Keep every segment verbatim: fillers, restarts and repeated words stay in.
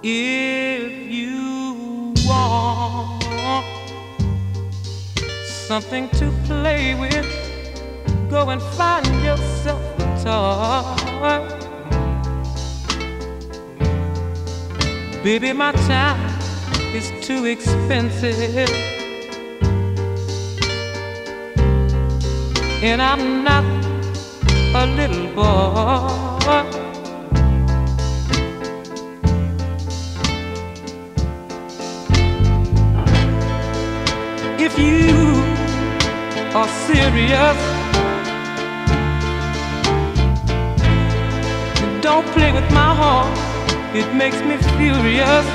If you want something to play with, go and find yourself a toy. Baby, my time is too expensive, and I'm not a little boy. If you are serious, don't play with my heart, it makes me furious.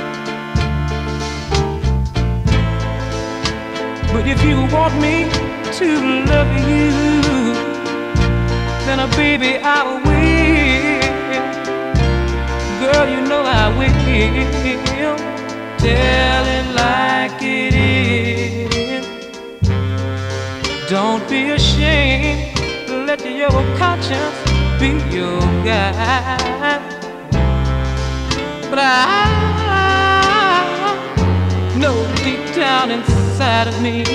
But if you want me to love you, then, uh, baby, I will. Girl, you know I will. Tell it like it is. Don't be ashamed, let your conscience be your guide. But I know deep down inside of me,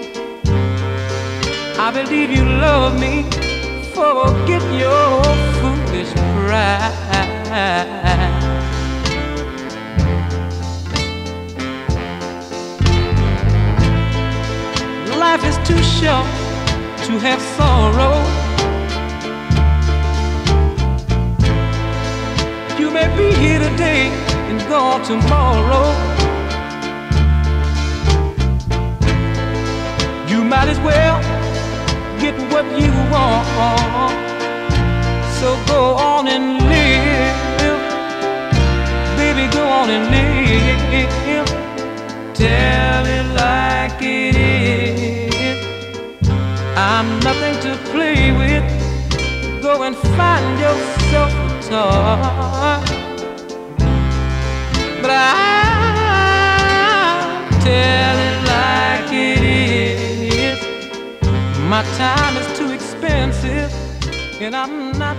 I believe you love me. Forget your foolish pride. Life is too short to have sorrow. You may be here today and gone tomorrow. You might as well get what you want. So go on and live, baby, go on and live. Tell it like it is. I'm nothing to play with. Go and find yourself a toy. But I tell it like it is. My time is too expensive, and I'm not